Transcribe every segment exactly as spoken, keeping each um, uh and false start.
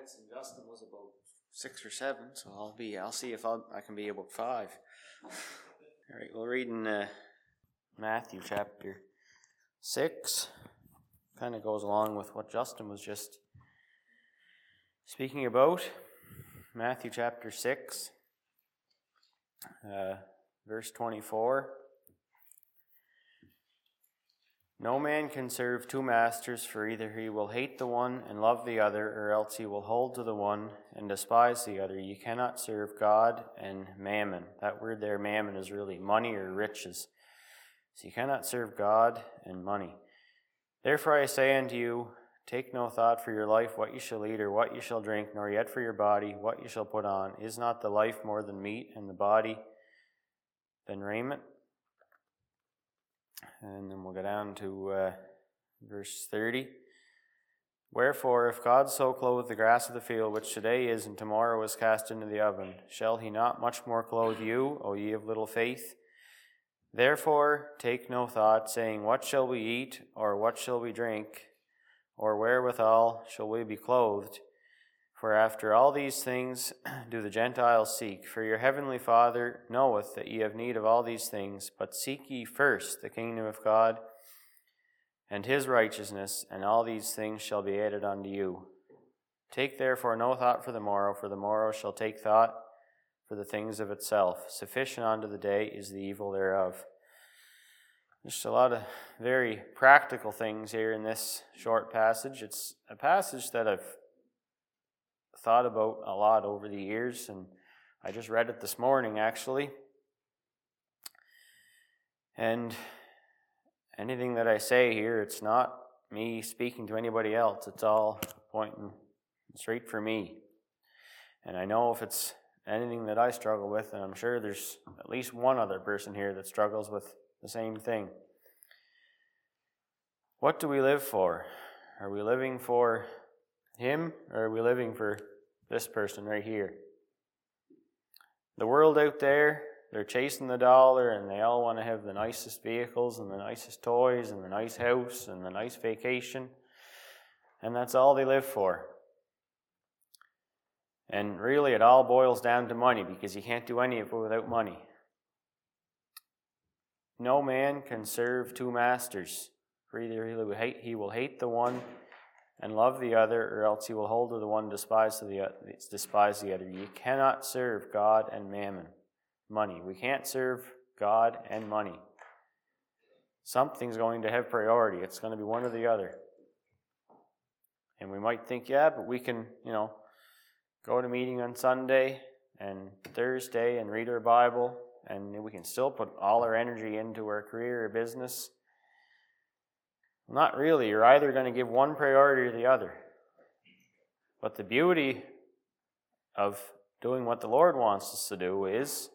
minutes, and Justin was about six or seven, so I'll be. I'll see if I'll, I can be about five. All right, we'll read in uh, Matthew chapter six. Kind of goes along with what Justin was just speaking about. Matthew chapter six, uh, verse twenty-four. No man can serve two masters, for either he will hate the one and love the other, or else he will hold to the one and despise the other. You cannot serve God and mammon. That word there, mammon, is really money or riches. So you cannot serve God and money. Therefore I say unto you, take no thought for your life, what you shall eat or what you shall drink, nor yet for your body, what you shall put on. Is not the life more than meat, and the body than raiment? And then we'll go down to uh, verse thirty. Wherefore, if God so clothe the grass of the field, which today is and tomorrow is cast into the oven, shall he not much more clothe you, O ye of little faith? Therefore take no thought, saying, what shall we eat, or what shall we drink, or wherewithal shall we be clothed? For after all these things do the Gentiles seek. For your heavenly Father knoweth that ye have need of all these things. But seek ye first the kingdom of God and his righteousness, and all these things shall be added unto you. Take therefore no thought for the morrow, for the morrow shall take thought for the things of itself. Sufficient unto the day is the evil thereof. Just a lot of very practical things here in this short passage. It's a passage that I've thought about a lot over the years, and I just read it this morning actually. And anything that I say here, it's not me speaking to anybody else. It's all pointing straight for me. And I know if it's anything that I struggle with, and I'm sure there's at least one other person here that struggles with the same thing. What do we live for? Are we living for him, or are we living for this person right here? The world out there, they're chasing the dollar, and they all want to have the nicest vehicles and the nicest toys and the nice house and the nice vacation, and that's all they live for. And really it all boils down to money, because you can't do any of it without money. No man can serve two masters, for either he will hate, he will hate the one and love the other, or else he will hold to the one and despise the, despise the other. You cannot serve God and mammon, money. We can't serve God and money. Something's going to have priority. It's going to be one or the other. And we might think, yeah, but we can, you know, go to meeting on Sunday and Thursday and read our Bible, and we can still put all our energy into our career or business. Not really. You're either going to give one priority or the other. But the beauty of doing what the Lord wants us to do is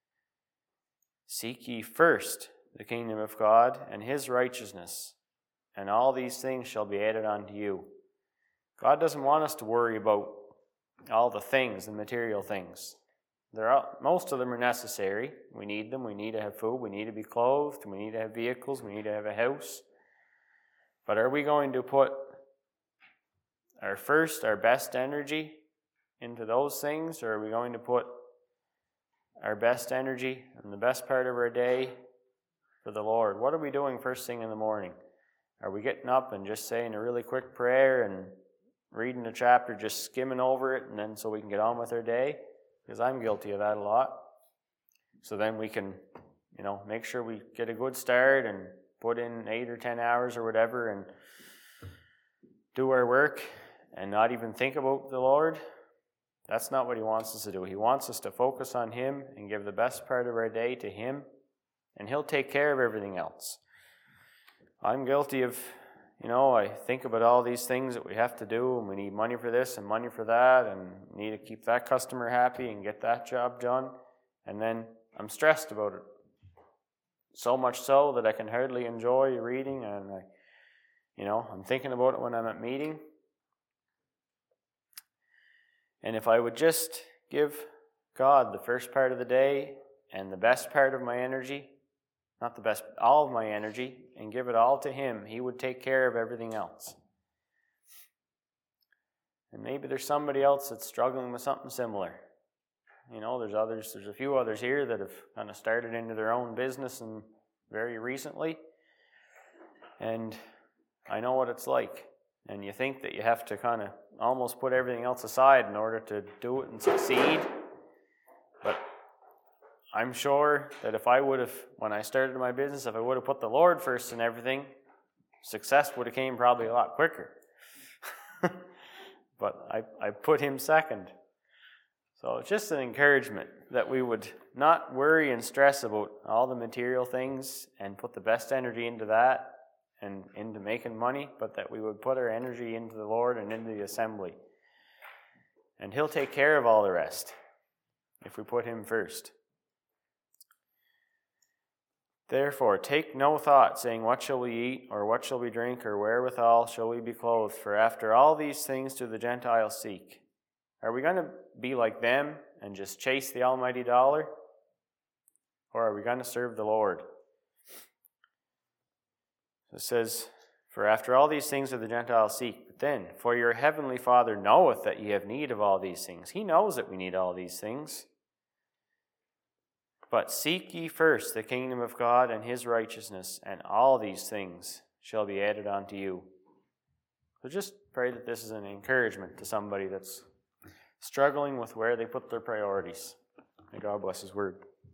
seek ye first the kingdom of God and his righteousness, and all these things shall be added unto you. God doesn't want us to worry about all the things, the material things. They're all, most of them are necessary. We need them. We need to have food. We need to be clothed. We need to have vehicles. We need to have a house. But are we going to put our first, our best energy into those things, or are we going to put our best energy and the best part of our day for the Lord? What are we doing first thing in the morning? Are we getting up and just saying a really quick prayer and reading a chapter, just skimming over it, and then so we can get on with our day? Because I'm guilty of that a lot. So then we can, you know, make sure we get a good start and put in eight or ten hours or whatever and do our work and not even think about the Lord. That's not what he wants us to do. He wants us to focus on him and give the best part of our day to him, and he'll take care of everything else. I'm guilty of, you know, I think about all these things that we have to do, and we need money for this and money for that, and need to keep that customer happy and get that job done, and then I'm stressed about it. So much so that I can hardly enjoy reading, and I, you know, I'm thinking about it when I'm at meeting. And if I would just give God the first part of the day and the best part of my energy, not the best, all of my energy, and give it all to him, he would take care of everything else. And maybe there's somebody else that's struggling with something similar. You know, there's others, there's a few others here that have kind of started into their own business and very recently. And I know what it's like. And you think that you have to kind of almost put everything else aside in order to do it and succeed. But I'm sure that if I would have, when I started my business, if I would have put the Lord first in everything, success would have came probably a lot quicker. But I, I put him second. So it's just an encouragement that we would not worry and stress about all the material things and put the best energy into that and into making money, but that we would put our energy into the Lord and into the assembly. And he'll take care of all the rest if we put him first. Therefore, take no thought, saying, what shall we eat, or what shall we drink, or wherewithal shall we be clothed? For after all these things do the Gentiles seek. Are we going to be like them and just chase the almighty dollar? Or are we going to serve the Lord? It says, for after all these things do the Gentiles seek. But then, for your heavenly Father knoweth that ye have need of all these things. He knows that we need all these things. But seek ye first the kingdom of God and his righteousness, and all these things shall be added unto you. So just pray that this is an encouragement to somebody that's struggling with where they put their priorities. May God bless his word.